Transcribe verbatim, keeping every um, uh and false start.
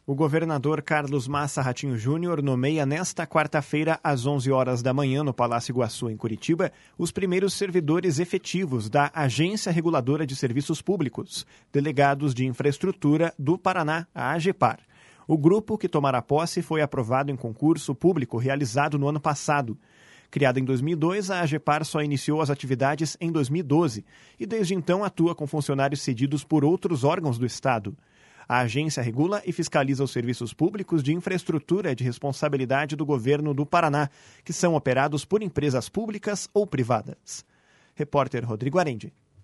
O governador Carlos Massa Ratinho Júnior nomeia nesta quarta-feira, às onze horas da manhã, no Palácio Iguaçu, em Curitiba, os primeiros servidores efetivos da Agência Reguladora de Serviços Públicos, delegados de infraestrutura do Paraná, a AGEPAR. O grupo que tomará posse foi aprovado em concurso público realizado no ano passado. Criada em dois mil e dois, a AGEPAR só iniciou as atividades em dois mil e doze e desde então atua com funcionários cedidos por outros órgãos do Estado. A agência regula e fiscaliza os serviços públicos de infraestrutura de responsabilidade do governo do Paraná, que são operados por empresas públicas ou privadas. Repórter Rodrigo Arendi.